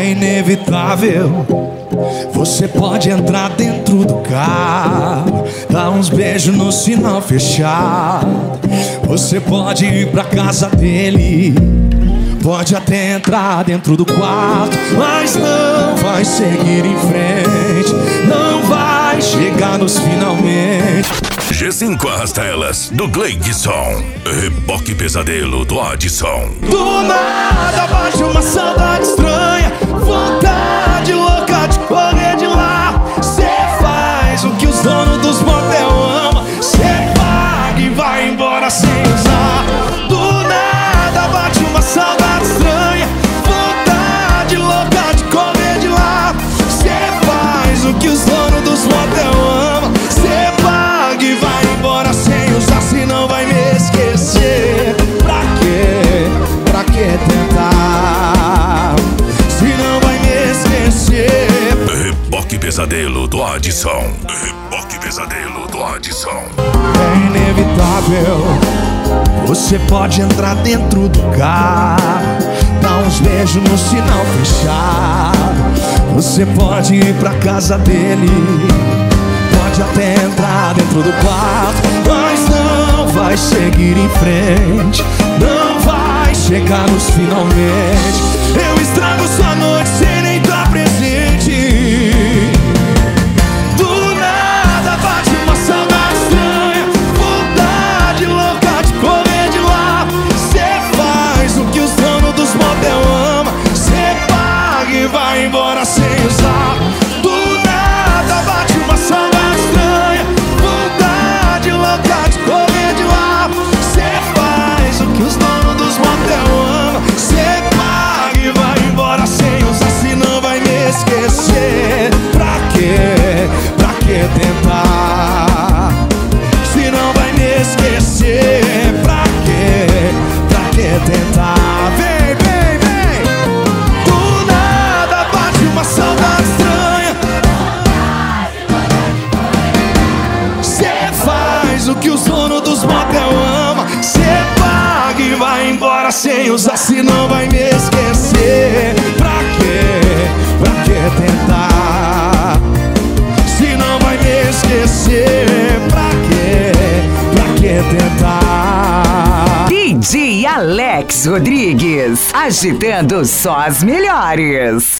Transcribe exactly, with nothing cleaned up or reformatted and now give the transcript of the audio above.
É inevitável. Você pode entrar dentro do carro, dar uns beijos no sinal fechado. Você pode ir pra casa dele, pode até entrar dentro do quarto, mas não vai seguir em frente, não vai chegar nos finalmente. G cinco Arrasta-Elas, do Gleidson. Reboque Pesadelo, do Adson. Do nada bate uma saudade estranha, vontade louca de correr de lá. Cê faz o que os donos dos motel amam, cê paga e vai embora sem usar. Do nada bate uma saudade estranha, vontade louca de correr de lá. Cê faz o que os donos dos motel amam, cê paga e vai embora sem usar, senão vai me esquecer. Pra quê? Pra que tentar? Senão vai me esquecer. Reboque Pesadelo, do Adson. Reboque Pesadelo, do Adson. É inevitável. Você pode entrar dentro do carro, dar uns beijos no sinal fechado. Você pode ir pra casa dele, pode até entrar dentro do quarto, mas não vai seguir em frente, não vai chegar nos finalmente. Eu estrago sua noite sem nem estar presente. Do nada bate uma saudade estranha, vontade louca de correr de lá. Cê faz o que os donos dos motel amam, cê paga e vai embora sem usar. Do nada bate uma saudade estranha, vontade louca de correr de lá. Cê faz o que os donos dos motel amam, cê paga e vai embora sem usar, senão vai me esquecer. Pra quê? Pra que tentar? Senão vai me esquecer. Pra quê? Pra que tentar? Vem, vem, vem. Do nada bate uma saudade estranha, cê faz o que os donos dos motel amam, cê paga e vai embora sem usar, senão vai me esquecer. Pra quê? Pra que tentar? Senão vai me esquecer. Pra quê? Pra que tentar? D J Alex Rodrigues, agitando só as melhores.